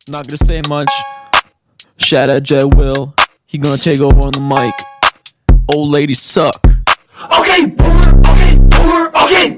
Not gonna say much. Shout out Jet Will. He gonna take over on the mic. Old ladies suck. Okay, boomer, okay, boomer, okay.